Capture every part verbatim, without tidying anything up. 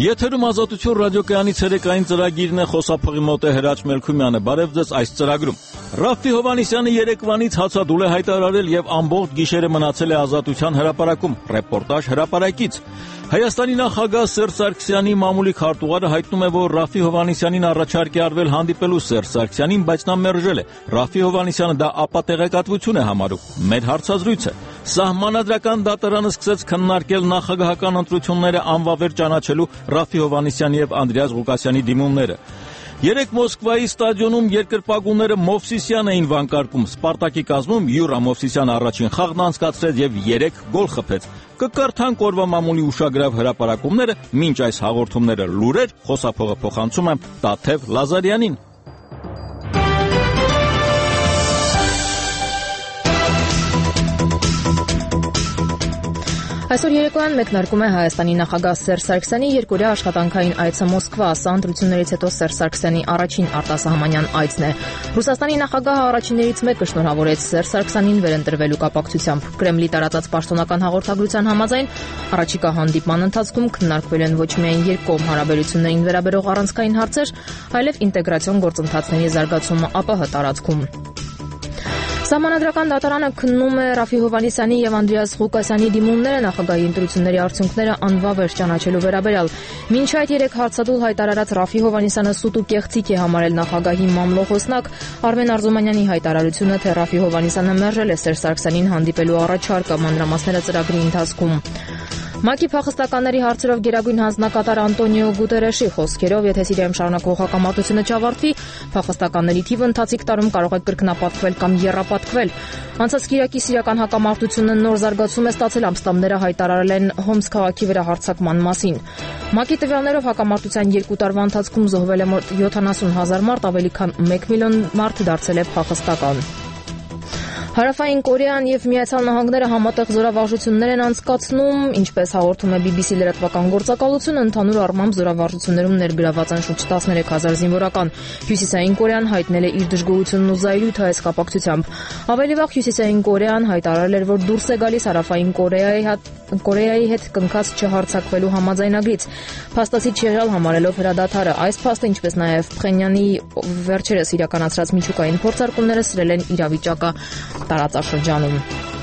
Եթերում Ազատություն ռադիոկայանի ցերեկային ծրագիրն է, խոսափողի մոտ է Հրաչ Մելքումյանը։ Բարև ձեզ այս ծրագրում։ Ռաֆֆի Հովհաննիսյանը երեկվանից հացադուլ է հայտարարել եւ ամբողջ գիշերը մնացել է Ազատության հրապարակում։ Ռեպորտաժ հրապարակից։ Հայաստանի նախագահ Սերժ Սարգսյանի մամուլի քարտուղարը հայտնում է, որ Ռաֆֆի Հովհաննիսյանին առաջարկ է արվել հանդիպելու Սերժ Սարգսյանին, բայց նա մերժել է։ Ռաֆֆի Հովհաննիսյանը դա ապատեղեկատվություն է համարում։ Մեր հարցազրույցը։ Սահմանադրական դատարանը սկսեց քննարկել նախագահական ընտրությունները անվավեր ճանաչելու Ռաֆֆի Հովհաննիսյանի եւ Անդրեաս Ղուկասյանի դիմումները։ Երեք Մոսկվայի ստադիոնում երկրպագուները Մովսիսյան էին վանկարկում։ Սպարտակի կազմում Յուրա Մովսիսյանը առաջին խաղն անցկացրեց եւ երեք գոլ խփեց։ Կկարդանք օրվա մամուլի ուշագրավ հրապարակումները, մինչ այս հաղորդումները լուրեր, խոսափողը փոխանցում եմ Տաթև Լազարյանին։ Այսօր երեկոյան մեկնարկում է Հայաստանի նախագահ Սերժ Սարգսյանի երկօրյա աշխատանքային այցը Մոսկվա։ Սա ընտրություններից հետո Սերժ Սարգսյանի առաջին արտասահմանյան այցն է։ Ռուսաստանի նախագահը առաջիններից մեկը շնորհավորեց Սերժ Սարգսյանին վերընտրվելու կապակցությամբ։ Կրեմլի տարածած պաշտոնական հաղորդագրության համաձայն առաջիկա հանդիպման ընթացքում քննարկվել են ոչ միայն երկկողմ հարաբերություններին վերաբերող առանցքային հարցեր, այլև ինտեգրացիոն գործընթացների զարգացումը ԱՊՀ տարածքում։ Սահմանադրական դատարանը քննում է Ռաֆֆի Հովհաննիսյանի եւ Անդրեաս Ղուկասյանի դիմումները նախագահի ընտրությունների արդյունքները անվավեր ճանաչելու վերաբերյալ։ Մինչ այդ երեք հարցադուլ հայտարարած Ռաֆֆի Հովհաննիսյանը սուտ ու կեղծիք է համարել նախագահի մամլոխոսնակ Արմեն Արզումանյանի հայտարարությունը, թե Ռաֆֆի Հովհաննիսյանը մերժել է Սերժ Սարգսյանին հանդիպելու առաջարկը, մանրամասները ծրագրի ընթացքում։ ՄԱԿ-ի փախստականների հարցերով գերագույն հանձնակատար Անտոնիո Գուտերեշի խոսքերով, եթե Սիրիայում շարունակվող հակամարտությունը չավարտվի, փախստականների թիվը ընթացիկ տարում կարող է կրկնապատկվել կամ եռապատկվել։ Անցած կիրակի սիրիական հակամարտությունը նոր զարգացում է ստացել, ամսամները հայտարարել են Հոմս քաղաքի վրա հարձակման մասին։ ՄԱԿ-ի տվյալներով հակամարտության երկու տարվա ընթացքում զոհվել է մոտ յոթանասուն հազար մարդ, ավելի քան մեկ միլիոն մարդ դարձել է փախստական։ Հարավային Կորեան եւ Միացյալ Նահանգները համատեղ զորավարժություններ են անցկացնում, ինչպես հաղորդում է բի բի սի լրատվական գործակալությունը, ընդհանուր առմամբ զորավարժություններում ներգրաված են շուրջ տասներեք հազար զինվորական։ Հյուսիսային Կորեան հայտնել է իր դժգոհությունն ու զայրույթը այս կապակցությամբ։ Ավելի վաղ Հյուսիսային Կորեան հայտարարել էր, որ դուրս է գալիս Հարավային Կորեայի հետ Կորեայի հետ կնքած չհարձակվելու համաձայնագրից։ Փաստացի չեղյալ համարելով հրադադարը, այս փաստը, ինչպես նաև Փխենյանի վերջերս իրականացրած միջուկային փորձարկումները սրել են իրավիճակը տարածաշրջանում։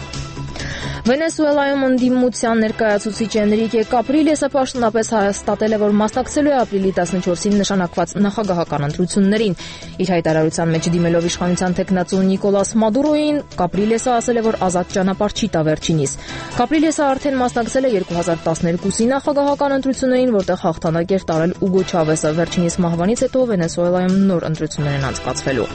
Վենեսուելայում ընդդիմության ներկայացուցիչ Էնրիկե Կապրիլեսը պաշտոնապես հաստատել է, որ մասնակցելու է ապրիլի տասնչորսին նշանակված նախագահական ընտրություններին։ Իր հայտարարության մեջ դիմելով իշխանության թեկնածու Նիկոլաս Մադուրոին, Կապրիլեսը ասել է, որ ազատ ճանապարհ չի տա վերջինիս։ Կապրիլեսը արդեն մասնակցել է երկու հազար տասներկուսի նախագահական ընտրություններին, որտեղ հաղթանակ էր տարել Ուգո Չավեսը։ Վերջինիս մահվանից հետո Վենեսուելայում նոր ընտրություններ են անցկացվելու։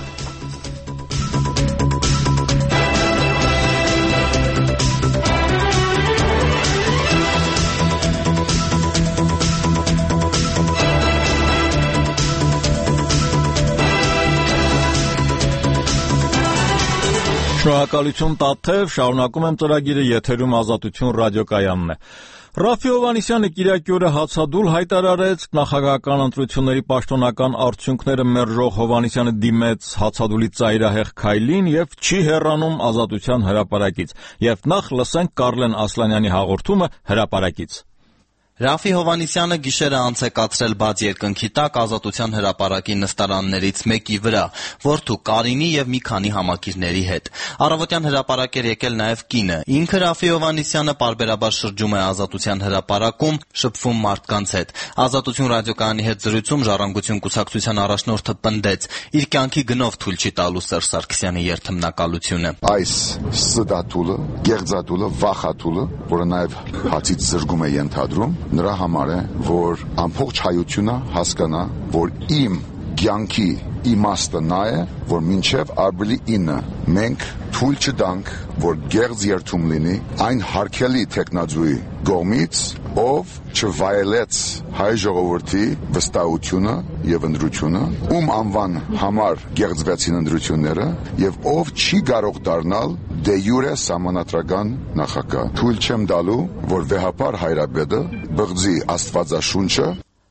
Շնորհակալություն Տաթև, շարունակում եմ ծրագիրը, եթերում Ազատություն ռադիոկայանն է։ Ռաֆֆի Հովհաննիսյանը կիրակի օրը հացադուլ հայտարարեց, նախագահական ընտրությունների պաշտոնական արդյունքները մերժող Հովհաննիսյանը դիմեց հացադուլի ծայրահեղ քայլին եւ չի հեռանում Ազատության հրապարակից։ Եվ նախ լսենք Կարլեն Ասլանյանի հաղորդումը հրապարակից։ Ռաֆֆի Հովհաննիսյանը գիշերը անց է կացրել բաց երկնքի տակ Ազատության հրապարակի նստարաններից մեկի վրա, որդու Կարինի եւ մի քանի համակիրների հետ։ Առավոտյան հրապարակ էր եկել նաեւ կինը։ Ինքը Ռաֆֆի Հովհաննիսյանը պարբերաբար շրջում է Ազատության հրապարակում, շփվում մարդկանց հետ։ Ազատություն ռադիոկայանի հետ զրույցում Ժառանգություն կուսակցության առաջնորդը պնդեց, իր կյանքի գնով թույլ չի տալու Սերժ Սարգսյանի երթմնակալությունը։ Այս ստատուլը, գեղձատուլը, վախատուլը, որը նաեւ հացից զրկում է ենթադրում, նրա համար է, որ ամբողջ հայությունը հասկանա, որ իմ կյանքի իմաստը նա է, որ մինչև ապրիլի ինը մենք թույլ չտանք, որ գեղձ երթում լինի այն հարգելի տեխնազույի կողմից, ով չվայելեց հայ ժողովրդի վստահությունը եւ ընտրությունը, ում անվան համար գեղձվեցին ընտրությունները եւ ով չի կարող դառնալ դե յուրե սահմանադրական նախագահ։ Թույլ չեմ տալու, որ վեհապար հայրապետը բղձի աստվածաշունչը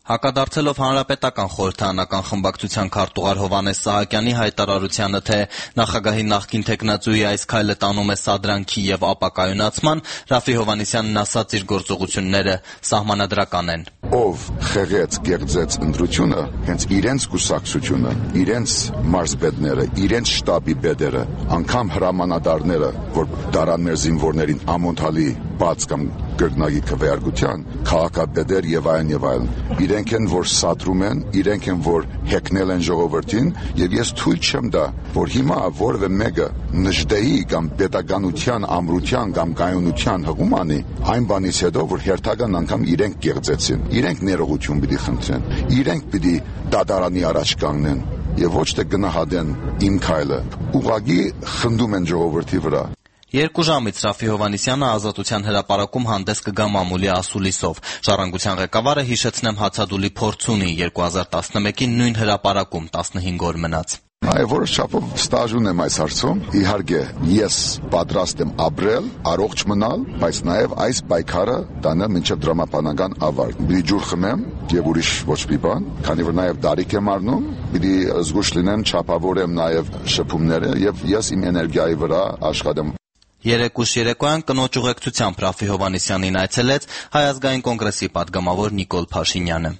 Հակադարձելով Հանրապետական խորհրդարանական խմբակցության քարտուղար Հովհաննես Սահակյանի հայտարարությանը, թե նախագահի նախկին թեկնածուի այս քայլը տանում է սադրանքի եւ ապակայունացման, Ռաֆֆի Հովհաննիսյանն ասաց, իր գործողությունները սահմանադրական են։ Ով խեղեց, գեղձեց ընտրությունը, հենց իրենց կուսակցությունը, իրենց մարզպետները, իրենց շտաբի պետերը, անգամ հրամանատարները, որ դարան մեր զինվորներին ամոթալի բաց կամ կրկնագի քվեարկության, քաղաքապետեր եւ այլն եւ այլն, իրենք են, որ սատրում են, իրենք են, որ հեքնել են ժողովրդին, եւ ես թույլ չեմ դա, որ հիմա որևէ մեկը նժդեի կամ պետականության, ամրության կամ կայունության հղում անի, այն բանից հետո, որ հերթական անգամ իրենք գեղձեցին, իրենք ներողություն պիտի խնդրեն, իրենք պիտի դատարանի առաջ կանգնեն եւ ոչ թե գնահատեն իմ քայլը, ուղղակի խնդում են ժողովրդի վրա։ Երկու ժամից Ռաֆֆի Հովհաննիսյանը Ազատության հրապարակում հանդես կգա մամուլի ասուլիսով։ Ժառանգության ղեկավարը, հիշեցնեմ, հացադուլի փորձ ունի, երկու հազար տասնմեկին նույն հրապարակում տասնհինգ օր մնաց։ Այո, որոշ չափով ստաժ ունեմ այս հարցում։ Իհարկե, ես պատրաստ եմ ապրել, առողջ մնալ, բայց նաև այս պայքարը տանել մինչև դրամապանական ավարտ։ Պիտի ջուր խմեմ եւ ուրիշ ոչ մի բան, քանի որ նաև դարիք եմ առնում, պիտի զգուշ լինեմ, չափավորեմ նաև շփումները եւ ես իմ էներգիայի վրա աշխատեմ։ Երեկուշ երեկոյան կնոջ ուղեկցությամբ Ռաֆֆի Հովհաննիսյանին այցելեց Հայ ազգային կոնգրեսի պատգամավոր Նիկոլ Փաշինյանը։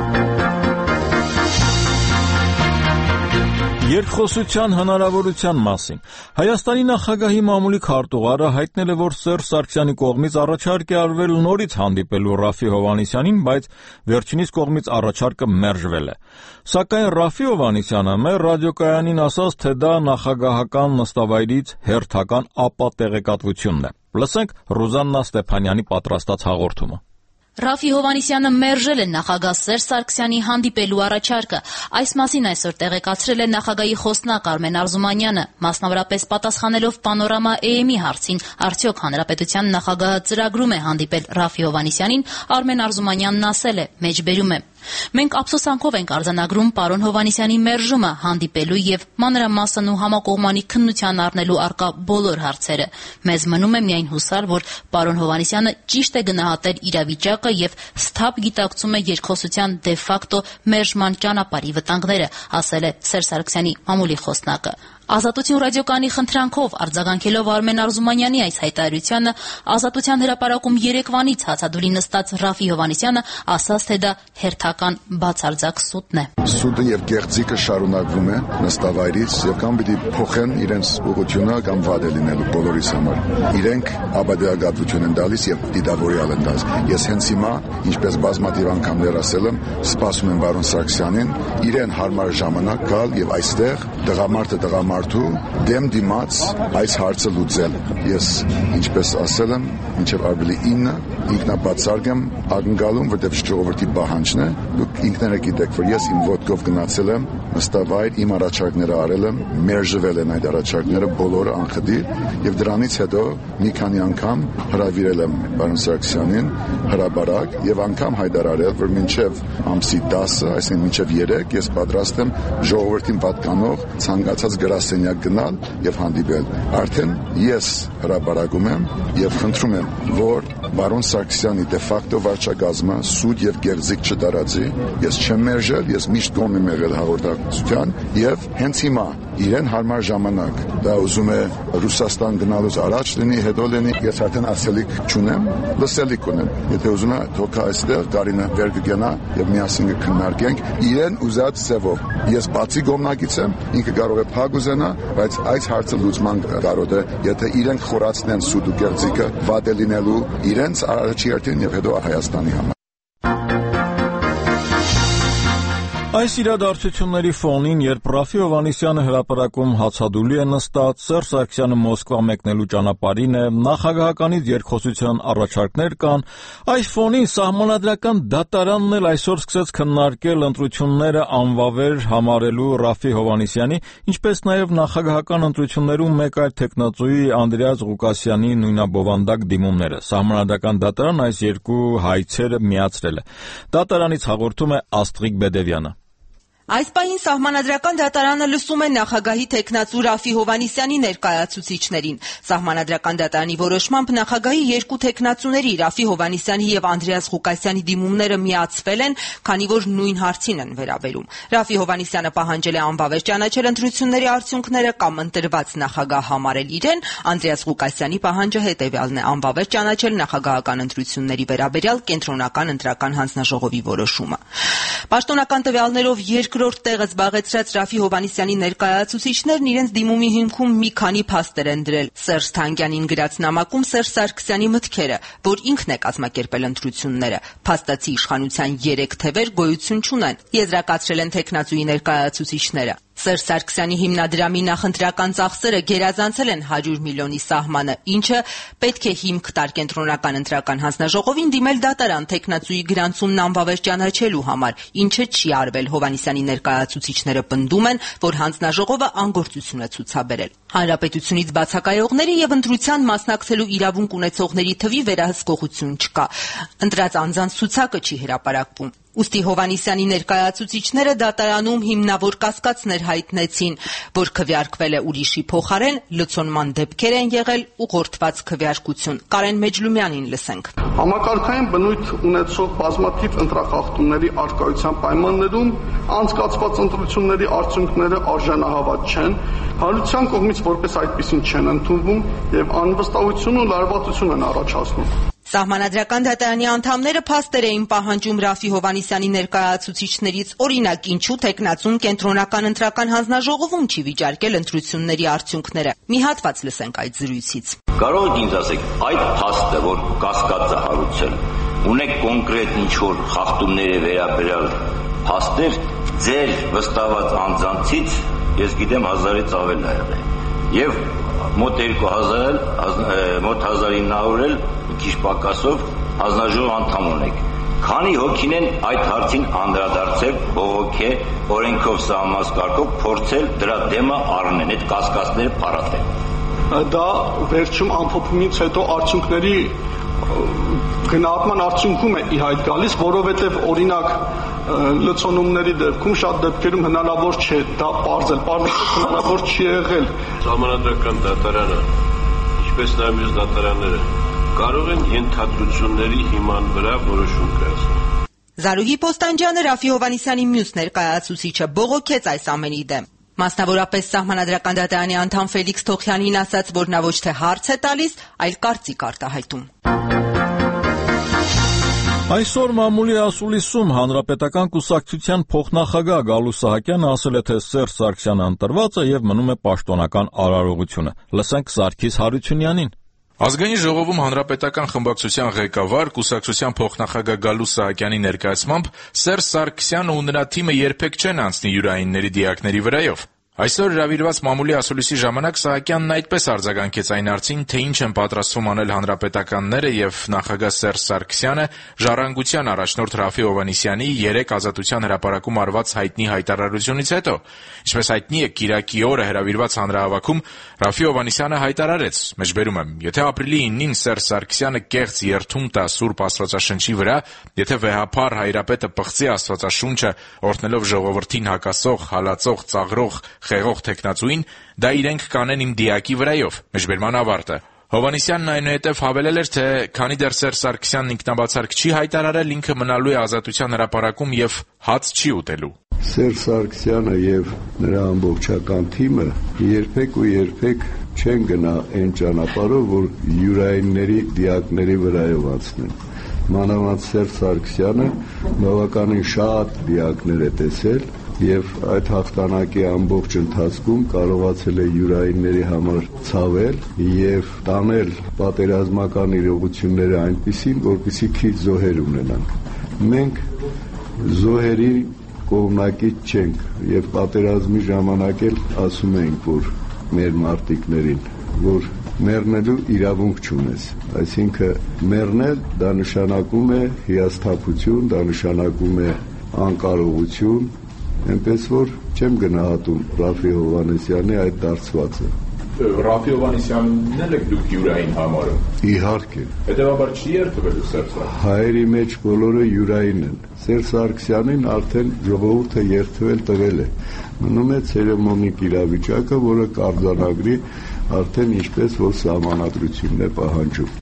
Երկխոսության հնարավորության մասին Հայաստանի նախագահի մամուլի քարտուղարը հայտնել է, որ Սերժ Սարգսյանի կողմից առաջարկ է արվել նորից հանդիպելու Ռաֆֆի Հովհաննիսյանին, բայց վերջինիս կողմից առաջարկը մերժվել է։ Սակայն Ռաֆֆի Հովհաննիսյանը մեր ռադիոկայանին ասաց, թե դա նախագահական նստավայրից հերթական ապատեղեկատվությունն է։ Լսենք Ռուզաննա Ստեփանյանի պատրաստած հաղորդումը։ Ռաֆֆի Հովհաննիսյանը մերժել է նախագահ Սերժ Սարգսյանի հանդիպելու առաջարկը։ Այս մասին այսօր տեղեկացրել է նախագահի խոսնակ Արմեն Արզումանյանը, մասնավորապես պատասխանելով Պանորամա Է Էմ-ի հարցին, արդյոք Հանրապետության նախագահը ծրագրում է հանդիպել Ռաֆֆի Հովհաննիսյանին, Արմեն Արզումանյանն ասել է, մեջբերում է. Մենք ափսոսանքով ենք արձանագրում պարոն Հովհաննիսյանի մերժումը հանդիպելու եւ մանրամասն ու համակողմանի քննության առնելու արկա բոլոր հարցերը։ Մեզ մնում է միայն հուսալ, որ պարոն Հովհաննիսյանը ճիշտ է գնահատել իրավիճակը եւ սթափ գիտակցում է երկխոսության դե ֆակտո մերժման ճանապարհի վտանգները, ասել է Սերժ Սարգսյանի մամուլի խոսնակը։ Ազատություն ռադիոկայանի խնդրանքով արձագանքելով Արմեն Արզումանյանի այս հայտարարությանը, Ազատության հրապարակում երեկվանից հացադուլի նստած Ռաֆֆի Հովհաննիսյանը ասաց, թե դա հերթական բացարձակ սուտն է։ Սուտը եւ գեղձիկը շարունակվում է նստավայրից եւ կամ պիտի փոխեն իրենց ուղղությունը կամ վատ է լինելու բոլորիս համար։ Իրենք ապատեագատություն են տալիս եւ դիտավորյալ են տալիս։ Ես հենց հիմա, ինչպես բազմաթիվ անգամ ասել եմ, սպասում եմ պարոն Սարգսյանին իրեն հարմար ժամանակ գալ եւ այստեղ դղամարդը դղամարդու դեմ դիմաց այս հարցը լուծել։ Ես ինչպես ասել եմ, մինչև ապրիլի ինը ինքնաբացարկ եմ ակնկալում, որտեղ ժողովրդի պահանջն է։ Դուք ինքներդ գիտեք, որ ես իմ ոտքով գնացել եմ նստավայր, իմ առաջարկները արել եմ, մերժվել են այդ առաջարկները բոլորը անխտիր եւ դրանից հետո մի քանի անգամ հրավիրել եմ պարոն Սարգսյանին հրաբարակ եւ անգամ հայտարարել, որ մինչեւ ամսի դասը, այսինքն մինչեւ երեք ես պատրաստ եմ ժողովրդին պատկանող ցանկացած գրասենյակ գնալ եւ հանդիպել։ Արդեն ես հրաբարակում եմ եւ խնդրում եմ, որ պարոն Սարգսյանի դե ֆակտո վարչակազմը սուտ եւ գեղձիկ չտարածի։ Ես չեմ մերժել, ես միշտ կողմ եմ եղել հաղորդակցության եւ հենց հիմա իրեն հարմար ժամանակ դա ուզում է Ռուսաստան գնալուց առաջ լինի, հետո լինի, ես արդեն ասելիք չունեմ, լսելիք ունեմ։ Եթե ուզում է թոքա այստեղ Կարինը վեր կգնա եւ միասին կքննարկենք իրեն ուզած ձևով։ Ես բացի գոմնակից եմ, ինքը կարող է փակ ուզենա, բայց այս հարցը լուծման կարող է, եթե իրենք խորացնեն սուտ ու գեղձիկը վատ է լինելու իրենց առաջի հերթին եւ հետո Հայաստանի համար։ Այս իրադարձությունների ֆոնին, երբ Ռաֆֆի Հովհաննիսյանը հրապարակում հացադուլի է նստած, Սերժ Սարգսյանը Մոսկվա մեկնելու ճանապարհին է, նախագահականից երկխոսության առաջարկներ կան, այս ֆոնին սահմանադրական դատարանն էլ այսօր սկսեց քննարկել ընտրությունները անվավեր համարելու Ռաֆֆի Հովհաննիսյանի, ինչպես նաև նախագահական ընտրություններում մեկ այլ թեկնածուի Անդրեաս Ղուկասյանի նույնաբովանդակ դիմումները։ Սահմանադրական դատարան այս երկու հայցերը միացրել է։ Դատարանից հաղորդում է Աստղիկ Բեդևյանը։ Այս պահին Սահմանադրական դատարանը լսում է նախագահի թեկնածու Ռաֆի Հովհաննիսյանի ներկայացուցիչներին։ Սահմանադրական դատարանի որոշմամբ նախագահի երկու թեկնածուների Ռաֆի Հովհաննիսյանի եւ Անդրեաս Ղուկասյանի դիմումները միացվել են, քանի որ նույն հարցին են վերաբերում։ Ռաֆի Հովհաննիսյանը պահանջել է անբավեր ճանաչել ընտրությունների արդյունքները կամ ընտրված նախագահ համարել իրեն, Անդրեաս Ղուկասյանի պահանջը հետեւյալն է՝ անբավեր ճանաչել նախագահական ընտրությունների վերաբերյալ կենտրոնական ընտրական հանձնաժողովի որոշումը։ Պաշտոնական տվյալներով երկրորդ տեղը զբաղեցրած Ռաֆի Հովհաննիսյանի ներկայացուցիչներն իրենց դիմումի հիմքում մի քանի փաստեր են դրել։ Սերժ Թանկյանին գրած նամակում Սերժ Սարգսյանի մտքերը, որ ինքն է կազմակերպել ընտրությունները։ Փաստացի իշխանության երեք թևեր գոյություն չունեն, եզրակացրել են թեկնածուի ներկայացուցիչները։ Սերժ Սարգսյանի հիմնադրամի նախընտրական ծախսերը գերազանցել են հարյուր միլիոնի սահմանը, ինչը պետք է հիմք տար կենտրոնական ընտրական հանձնաժողովին դիմել դատարան թեկնածուի գրանցումն անբավեր ճանաչելու համար, ինչը չի արվել։ Հովհաննիսյանի ներկայացուցիչները պնդում են, որ հանձնաժողովը անգործություն է ցուցաբերել։ Հանրապետությունից բացակայողների եւ ընտրության մասնակցելու իրավունք ունեցողների թվի վերահսկողություն չկա։ Ընտրած անձանց ցուցակը չի հրապարակվում։ Ուստի Հովհաննիսյանի ներկայացուցիչները դատարանում հիմնավոր կասկածներ հայտնեցին, որ քվեարկվել է ուրիշի փոխարեն, լցոնման դեպքեր են եղել, ուղղորդված քվեարկություն։ Կարեն Մեջլումյանին լսենք։ Համակարգային բնույթ ունեցող բազմաթիվ ընտրախախտումների արկայության պայմաններում անցկացված ընտրությունների արդյունքները արժանահավատ չեն, հանրության կողմից որպես այդպիսին չեն ընդունվում եւ անվստահություն ու լարվածություն են առաջացնում։ Սահմանադրական դատարանի անդամները փաստեր էին պահանջում Ռաֆի Հովհաննիսյանի ներկայացուցիչներից, օրինակ, ինչու թեկնածուն կենտրոնական ընտրական հանձնաժողովում չի վիճարկել ընտրությունների արդյունքները։ Մի հատված լսենք այդ զրույցից։ Կարող եք ինձ ասեք, այդ փաստը, որ կասկածը հարուցել, ունեք կոնկրետ ինչ-որ խախտումների վերաբերյալ փաստեր, ձեր վստահված անձանցից, ես գիտեմ, հազարից ավել է եղել։ Եվ մոտ երկու հազար, մոտ հազար ինը հարյուր մի քիչ պակասով հանձնաժողով անդամ ունեք։ Քանի հոգին են այդ հարցին անդրադարձել, բողոքե, օրենքով սահմանված կարգով փորձել դրա դեմը առնել, այդ կասկածները փարատել։ Դա վերջում ամփոփումից հետո արդյունքների գնահատման արդյունքում է ի հայտ գալիս, որովհետև օրինակ լցոնումների դեպքում շատ դեպքերում հնարավոր չէ դա պարզել, պարզել հնարավոր չի եղել։ Սահմանադրական դատարանը, ինչպես նաև մյուս դատարանները, կարող են ենթադրությունների հիման վրա որոշում կայացնել։ Զարուհի Պոստանջյանը Ռաֆի Հովհաննիսյանի մյուս ներկայացուցիչը բողոքեց այս ամենի դեմ։ Մասնավորապես Սահմանադրական դատարանի անդամ Ֆելիքս Թոխյանին ասաց, որ նա ոչ թե հարց է տալիս, այլ կարծիք արտահայտում։ Այսօր մամուլի ասուլիսում Հանրապետական կուսակցության փոխնախագահ Գալու Սահակյանը ասել է, թե Սերժ Սարգսյանը ընտրված է եւ մնում է պաշտոնական արարողությունը։ Լսենք Սարգիս Հարությունյանին։ Ազգային ժողովում Հանրապետական խմբակցության ղեկավար կուսակցության փոխնախագահ Գալու Սահակյանի ներկայացմամբ Սերժ Սարգսյանը ու նրա թիմը երբեք չեն անցնի յուրայինների դիակների վրայով։ Այսօր հրավիրված մամուլի ասուլիսի ժամանակ Սահակյանն այդպես արձագանքեց այն հարցին, թե ինչ են պատրաստվում անել հանրապետականները եւ նախագահ Սերժ Սարգսյանը ժառանգության առաջնորդ Ռաֆի Հովհաննիսյանի երեք ազատության հրապարակում արված հայտնի հայտարարությունից հետո։ Ինչպես հայտնի է, Կիրակի օրը հրավիրված հանրահավաքում Ռաֆի Հովհաննիսյանը հայտարարեց. «Մեջբերում եմ, եթե ապրիլի իննին Սերժ Սարգսյանը կեղծ երթում տա Սուրբ Աստվածաշնչի վրա, եթե վեհափառ հայրապետը պղծի Աստվածաշունչը, օրհնելով ժողովրդին հակասող, հալածող, ծաղրող, խեղող թեկնածուին, դա իրենք կանեն իմ դիակի վրայով»։ Մեջբերման ավարտը։ Հովհաննիսյանն այնուհետև հավելել էր, թե քանի դեռ Սերժ Սարգսյանն ինքնաբացարկ չի հայտարարել, ինքը մնալու է ազատության հրապարակում եւ հաց չի ուտելու։ Սերժ Սարգսյանը եւ նրա ամբողջական թիմը երբեք ու երբեք չեն գնա այն ճանապարհով, որ յուրայինների դիակների վրայով անցնեն։ Մանավանդ Սերժ Սարգսյանը բավականին շատ դիակներ է տեսել եւ այդ հաղթանակի ամբողջ ընթացքում կարողացել է յուրայինների համար ցավել եւ տանել պատերազմական իրողությունները այնպիսին, որպեսզի քիչ զոհեր ունենանք։ Մենք զոհերի կողմնակից չենք եւ պատերազմի ժամանակ էլ ասում ենք, որ մեր մարտիկներին, որ մեռնելու իրավունք չունես։ Այսինքն մեռնել դա նշանակում է հիասթափություն, դա նշանակում է անկարողություն, այնպես որ չեմ գնահատում Ռաֆի Հովհաննիսյանի այդ դարձվածը։ Ռաֆի Հովհաննիսյանն էլ եք դուք յուրային համարում։ Իհարկե։ Հետևաբար չի երթվելու Սերժ Սարգսյանը։ Հայերի մեջ բոլորը յուրային են։ Սերժ Սարգսյանին արդեն ժողովուրդը երթվել տվել է։ Մնում է ցերեմոնիկ իրավիճակը, որը կարձանագրի արդեն ինչպես որ սահմանադրությունն է պահանջում։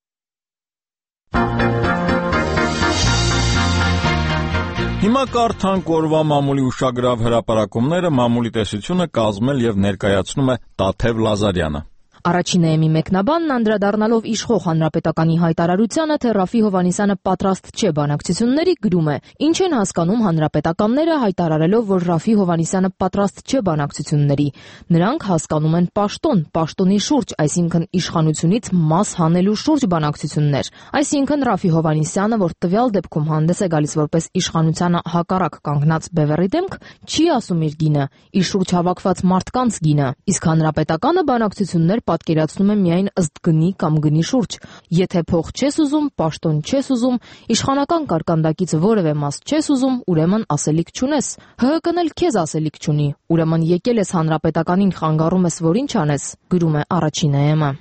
Հիմա կարդանք օրվա մամուլի ուշագրավ հրապարակումները, մամուլի տեսությունը կազմել եւ ներկայացնում է Տաթև Լազարյանը։ Առաջին էմի մեկնաբանն անդրադառնալով իշխող հանրապետականի հայտարարությանը, թե Ռաֆի Հովհաննիսյանը պատրաստ չէ բանակցությունների, գրում է. «Ինչ են հասկանում հանրապետականները հայտարարելով, որ Ռաֆի Հովհաննիսյանը պատրաստ չէ բանակցությունների։ Նրանք հասկանում են պաշտոն, պաշտոնի շուրջ, այսինքն իշխանությունից մաս հանելու շուրջ բանակցություններ։ Այսինքն Ռաֆի Հովհաննիսյանը, որ տվյալ դեպքում հանդես է գալիս որպես իշխանությանը հակառակ կանգնած բևեռի դեմք, չի ասում իր գինը, իր շուրջ հավաքված մարդկանց գինը, իսկ հանրապետականը բանակցություններ պատկերացնում է միայն ըստ գնի կամ գնի շուրջ։ Եթե փող չես ուզում, պաշտոն չես ուզում, իշխանական կարկանդակից որևէ մաս չես ուզում, ուրեմն ասելիք չունես։ ՀՀԿ-ն էլ քեզ ասելիք չունի, ուրեմն եկել ես հանրապետականին խանգարում ես, որ ինչ անես», գրում է առաջին էմը։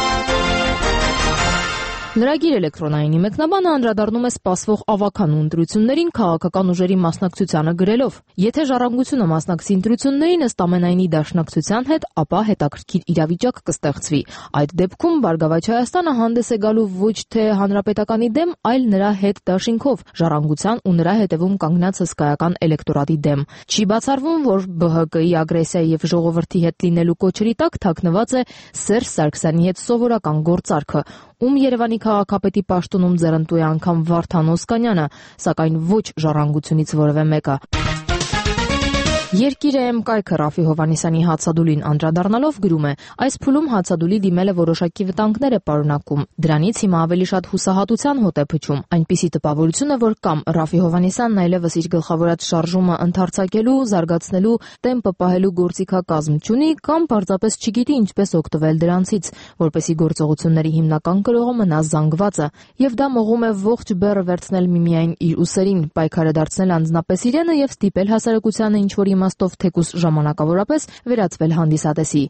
Լրագիր էլեկտրոնայինի մեկնաբանը անդրադառնում է սպասվող ավագանու ընտրություններին քաղաքական ուժերի մասնակցությանը գրելով. «Եթե Ժառանգությունը մասնակցի ընտրություններին ըստ ամենայնի դաշնակցության հետ, ապա հետաքրքիր իրավիճակ կստեղծվի։ Այդ դեպքում Բարգավաճ Հայաստանը հանդես է գալու ոչ թե հանրապետականի դեմ, այլ նրա հետ դաշինքով, Ժառանգության ու նրա հետևում կանգնած հսկայական էլեկտորատի դեմ։ Չի բացառվում, որ ԲՀԿ-ի ագրեսիայի եւ ժողովրդի հետ լինելու կոչերի տակ թաքնված է Սերժ Սարգսյանի հետ սովորական գործարքը, ում Երևանի քաղաքապետի պաշտոնում ձեռնտու է անգամ Վարդան Օսկանյանը, սակայն ոչ Ժառանգությունից որևէ մեկը»։ Երկիրը էմ կայքը Ռաֆի Հովհաննիսյանի հացադուլին անդրադառնալով գրում է. «Այս փուլում հացադուլի դիմելը որոշակի վտանգներ է պարունակում։ Դրանից հիմա ավելի շատ հուսահատության հոտ է փչում։ Այնպիսի տպավորություն է, որ կամ Ռաֆի Հովհաննիսյանն այլևս իր գլխավորած շարժումը ընդարձակելու, զարգացնելու, տեմպը պահելու գործիքակազմ չունի, կամ պարզապես չգիտի ինչպես օգտվել դրանցից, որպեսզի գործողությունների հիմնական կրողը մնա զանգվածը, եւ դա մողում է ողջ բեռը վերցնել միմիայն իր ուսերին, պայքարը դարձնել անձնապես իրենը եւ ստիպել հասարակությանը ինչ-որ իմաստով թեկուս ժամանակավորապես վերածվել հանդիսատեսի»։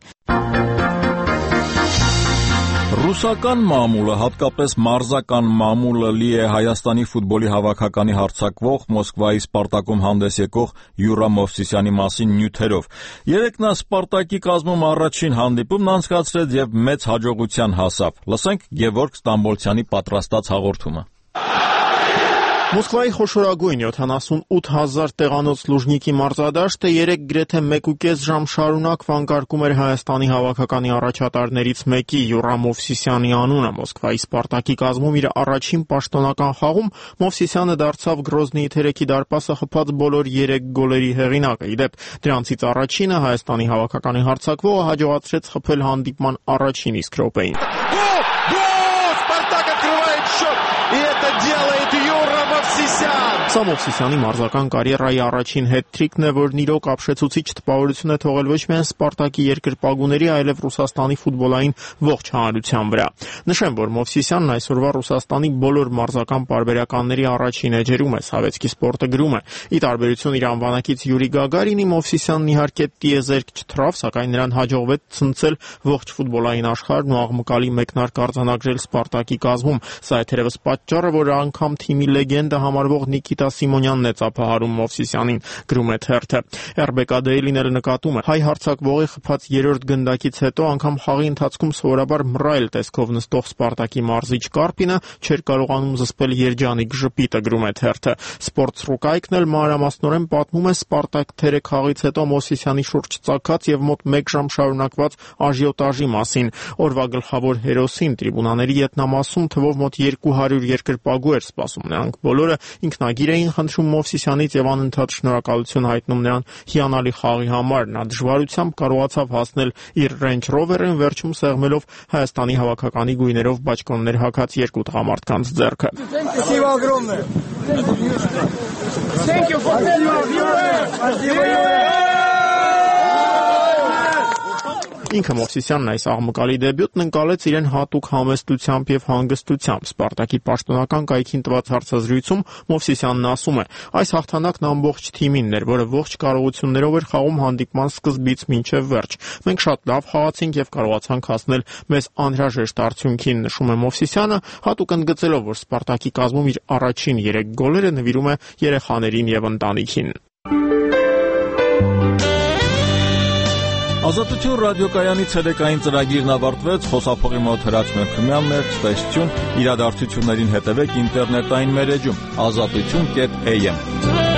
Ռուսական մամուլը, հատկապես մարզական մամուլը, լի է Հայաստանի ֆուտբոլի հավաքականի հարձակվող, Մոսկվայի Սպարտակում հանդես եկող Յուրա Մովսիսյանի մասին նյութերով։ Երեկ նա Սպարտակի կազմում առաջին հանդիպումն անցկացրեց եւ մեծ հաջողության հասավ։ Լսենք Գևորգ Ստամբոլցյանի պատրաստած հաղորդումը։ Մոսկվայի խոշորագույն յոթանասունութ հազար տեղանոց Լուժնիկի մարզադաշտը երեկ գրեթե մեկուկես ժամ շարունակ վանկարկում էր Հայաստանի հավաքականի առաջատարներից մեկի Յուրա Մովսիսյանի անունը։ Մոսկվայի Սպարտակի կազմում իր առաջին պաշտոնական խաղում Մովսիսյանը դարձավ Գրոզնիի թերեքի դարպասը խփած բոլոր երեք գոլերի հեղինակը։ Ի դեպ, դրանցից առաջինը Հայաստանի հավաքականի հարձակվողը հաջողացրեց խփել հանդիպման առաջին իսկ րոպեին։ Սա Մովսիսյանի մարզական կարիերայի առաջին հետթրիկն է, որն իրոք ապշեցուցիչ տպավորություն է թողել ոչ միայն Սպարտակի երկրպագուների, այլև Ռուսաստանի ֆուտբոլային ողջ հանրության վրա։ Նշեմ, որ Մովսիսյանն այսօրվա Ռուսաստանի բոլոր մարզական պարբերականների առաջին էջերում է, Սավետսկի Սպորտը գրում է։ Ի տարբերություն իր անվանակից Յուրի Գագարինի, Մովսիսյանն իհարկե տիեզերք չթռավ, սակայն նրան հաջողվեց ցնցել ողջ ֆուտբոլային աշխարհն ու աղմկալի մեկնարկ արձանագրել Սպարտակի կազմում։ Սա է թերևս պատճառը, որ անգամ թիմի լեգենդը համարվող Նիկիտա Սիմոնյանն է ծափահարում Մովսիսյանին, գրում է թերթը։ эр бэ կա Daily-ն էլ նկատում է. հայ հարձակվողի խփած երրորդ գնդակից հետո անգամ խաղի ընթացքում սովորաբար մռայլ տեսքով նստող Սպարտակի մարզիչ Կարպինը չէր կարողանում զսպել երջանիկ ժպիտը, գրում է թերթը։ Սպորտս Ռուկայքն էլ մանրամասնորեն պատմում է Սպարտակ թերը խաղից հետո Մովսիսյանի շուրջ ծագած եւ մոտ մեկ ժամ շարունակված աժիոտաժի մասին։ Օրվա գլխավոր հերոսին տրիբունաների ետնամասում թվով մոտ երկու հարյուր երկրպագու էր սպասում։ Նրանք բոլորը ինքնագիր էին խնդրում Մովսիսյանից եւ անընդհատ շնորհակալություն հայտնում նրան հիանալի խաղի համար։ Նա դժվարությամբ կարողացավ հասնել իր Range Rover-ին, վերջում սեղմելով Հայաստանի հավաքականի գույներով բաճկոններ հագած երկու տղամարդկանց ձեռքը։ Ինքը Մովսիսյանն այս աղմկալի դեբյուտն ընկալեց իրեն հատուկ համեստությամբ եւ հանգստությամբ։ Սպարտակի պաշտոնական կայքին տված հարցազրույցում Մովսիսյանն ասում է. «Այս հաղթանակն ամբողջ թիմինն էր, որը ողջ կարողություններով էր խաղում հանդիպման սկզբից մինչև վերջ։ Մենք շատ լավ խաղացինք եւ կարողացանք հասնել մեզ անհրաժեշտ արդյունքին», նշում է Մովսիսյանը, հատուկ ընդգծելով, որ Սպարտակի կազմում իր առաջին երեք գոլերը նվիրում է երեխաներին եւ ընտանիքին։ Ազատություն ռադիոկայանի ցերեկային ծրագիրն ավարտվեց։ Խոսափողի մոտ Հրաչ Մելքումյանն էր։ Ցտեսություն, իրադարձություններին հետևեք ինտերնետային մեր էջում ազատություն կետ էյ էմ։